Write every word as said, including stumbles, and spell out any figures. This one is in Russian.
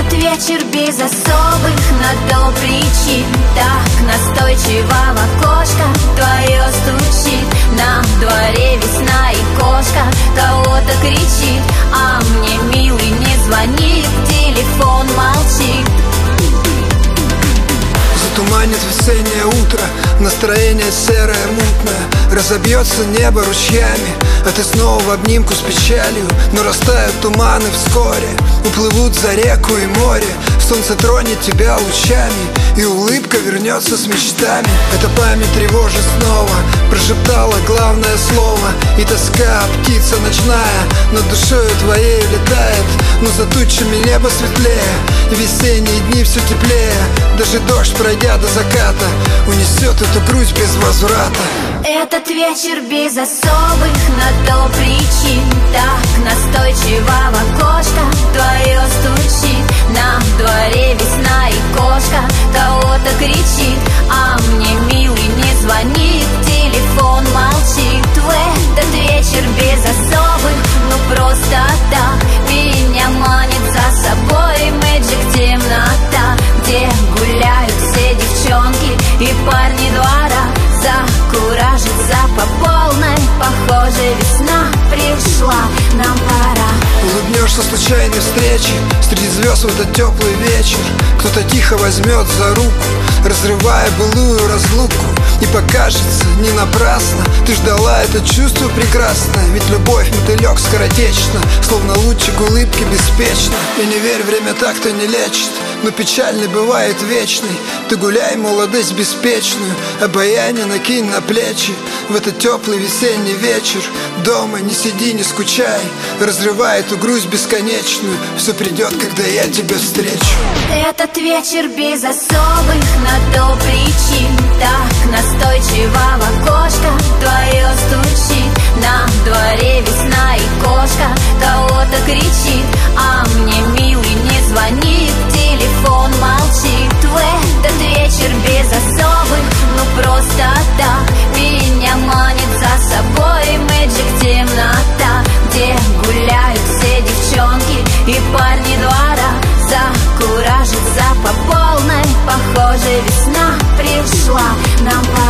Этот вечер без особых на то причин. Так настойчиво в окошко твое стучит. На дворе весна и кошка кого-то кричит, а мне милый не звонит, телефон молчит. Затуманит весеннее утро, настроение серое, мутное. Разобьется небо ручьями, а ты снова в обнимку с печалью. Но растают туманы вскоре, уплывут за реку и море. Солнце тронет тебя лучами, и улыбка вернется с мечтами. Эта память тревожит снова, прошептала главное слово. И тоска, птица ночная, над душою твоей летает. Но за тучами небо светлее, и весенние дни все теплее. Даже дождь, пройдя до заката, унесет эту грусть без возврата. Этот вечер без особых на то причин. Так настойчиво в окошко твое стучит. На дворе весна и кошка кого-то кричит, а мне милый не звонит, телефон молчит. В этот вечер без особых, ну просто так меня манит за собой мэджик, темнота, где гуляют все девчонки и парни двора. Закуражиться по полной, похоже, весна пришла, нам пора. Улыбнешься случайной встречи среди звезд в этот теплый вечер. Кто-то тихо возьмет за руку, разрывая былую разлуку. И покажется не напрасно, ты ждала это чувство прекрасное. Ведь любовь, мотылек, скоротечна, словно лучик улыбки беспечно. И не верь, время так-то не лечит, но печальный бывает вечный. Ты гуляй, молодость беспечную, обаяние накинь на плечи. В этот теплый весенний вечер дома не сиди, не скучай, разрывай эту грусть бесконечную. Все придет, когда я тебя встречу. Этот вечер без особых на то причин. Так настойчиво в окошко твое стучит. На дворе весна и кошка кого-то кричит, а мне милый не звонит, телефон молчит. В этот вечер без особых, ну просто так меня манит за собой мэджик, темнота, где гуляют все девчонки и парни двора. Закуражиться по полной, похоже, весна пришла, нам пора.